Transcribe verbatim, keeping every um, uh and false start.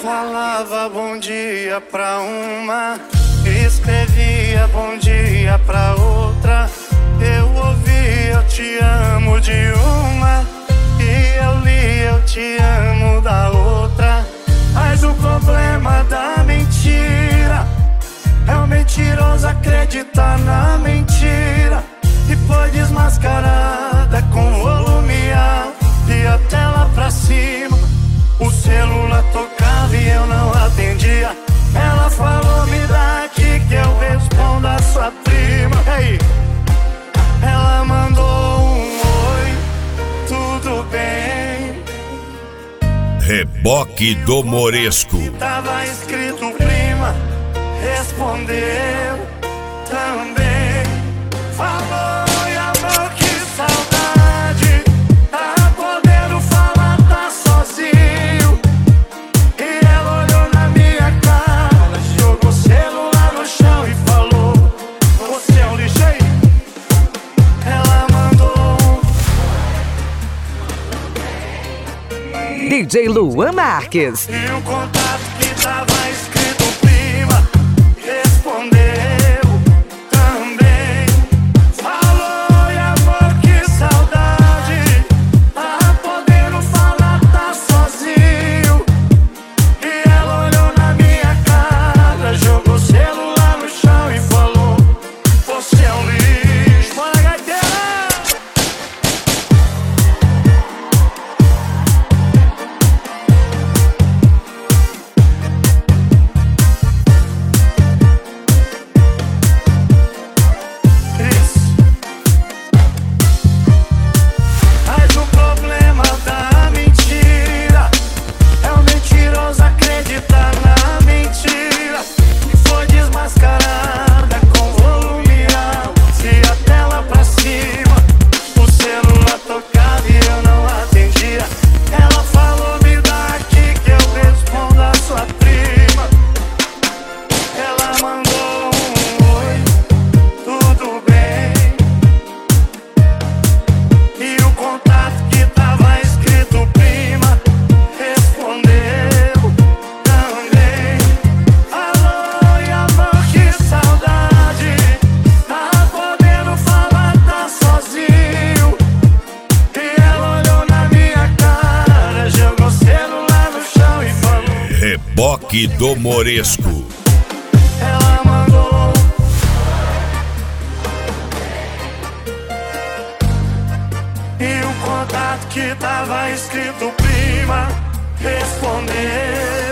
falava bom dia pra uma, escrevia bom dia pra outra. Eu ouvi eu te amo de uma, e eu li eu te amo da outra. Mas o problema da mentira é o mentiroso acreditar na mentira e foi desmascarada com volume alto e a tela pra cima. O celular tocava e eu não atendia. Ela falou, me dá aqui que eu respondo a sua prima. Hey. Ela mandou um oi, tudo bem. Reboque do Moresco. Tava escrito prima, respondeu também. Falou, e amor, que saudade. Tá podendo falar, tá sozinho. E ela olhou na minha cara, jogou o celular no chão e falou, você é um lixo aí. Ela mandou D J Luan Marques. e um contato que tava escrito prima, respondeu também. Falou, e amor, que saudade. Tá podendo falar, tá sozinho. E ela olhou na minha cara, jogou o celular no chão e falou, você é um lixo. Bora, gaiteira! Mas o problema da mentira é o mentiroso acreditar na mentira e foi desmascarada com volume alto e a tela pra cima. O celular tocava e eu não atendia. Ela falou, me dá aqui que eu respondo a sua prima. Ela mandou um oi, tudo bem. E o contato que tava escrito prima, respondeu também. Alô, e amor, que saudade. Tá podendo falar, tá sozinho. E ela olhou na minha cara, jogou o celular no chão e falou, Reboque do Moresco. ela mandou e o contato que tava escrito prima, respondeu